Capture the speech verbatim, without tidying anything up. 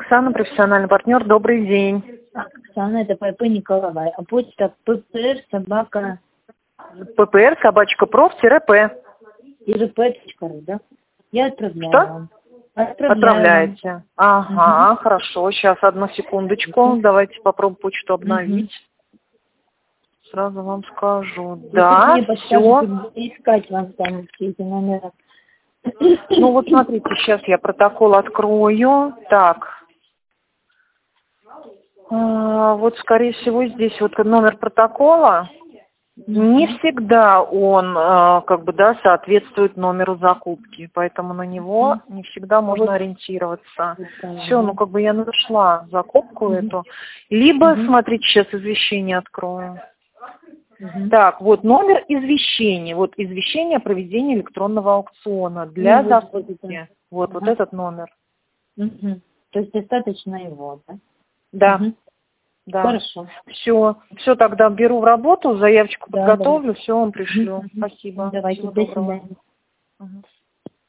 Оксана, профессиональный партнер. Добрый день. Оксана, это ПП Николаевна. А почта ППР собака... ППР собачка проф-п. ИРП.ру, да? Я отправляю Что? вам. Отправляю Отправляете. вам. Ага, Угу. хорошо. Сейчас, одну секундочку. Угу. Давайте попробуем почту обновить. Угу. Сразу вам скажу. Если Да, мне все. подскажете, где искать вам там все эти номера. Ну вот смотрите, сейчас я протокол открою. Так. А, вот, скорее всего, здесь вот номер протокола. Не всегда он, э, как бы, да, соответствует номеру закупки, поэтому на него не всегда можно вот ориентироваться. это, Все, да. ну, как бы я нашла закупку Мгм. эту. Либо, Мгм. смотрите, сейчас извещение открою. Мгм. Так, вот номер извещения. Вот извещение о проведении электронного аукциона для Ну, вот, вот закупки. это. Вот, вот Ага. этот номер. Мгм. То есть достаточно его, да? Да. Мгм. Да. Хорошо. Все. Все, тогда беру в работу, заявочку Да, подготовлю, да. все вам пришлю. Мгм. Спасибо. Давайте, Всего до доброго. свидания. Мгм.